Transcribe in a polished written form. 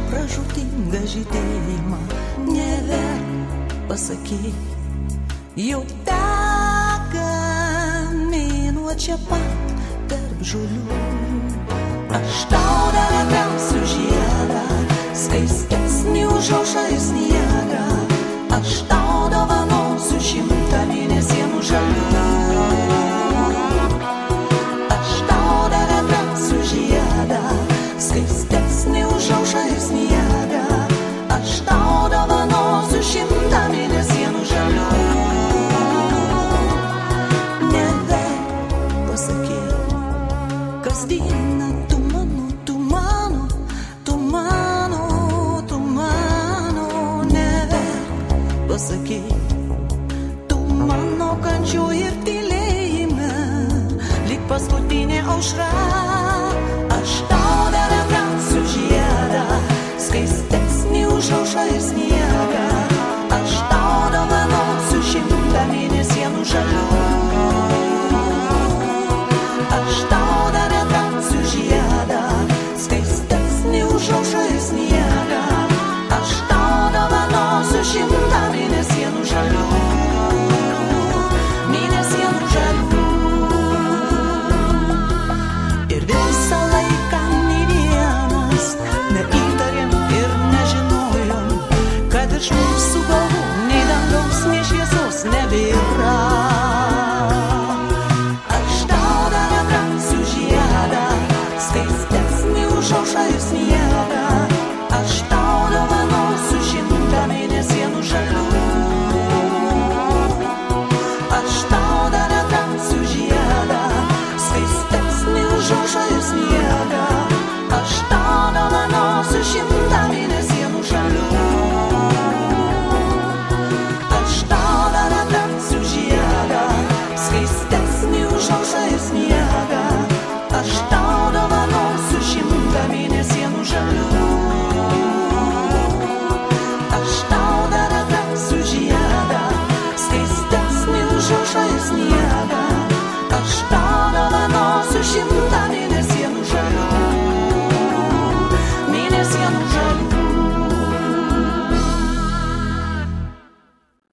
pražūtingą žydėjimą, neverk pasakyk, jau teka mėnuo čia pat tarp žolių. Aš tau dar atrasiu žiedą, skaistesnį už aušrą ir sniegą. Aš tau dovanosiu 100 mėnesienų žalių. Aš tau dar atrasiu žiedą, skaistesnį už aušrą ir sniegą. Aš tau dovanosiu 100 mėnesienų žalių. Neverk pasakyk, kasdieną tu mano, neverk pasakyk, tu mano kančių ir tylėjime, lyg paskutinė aušra.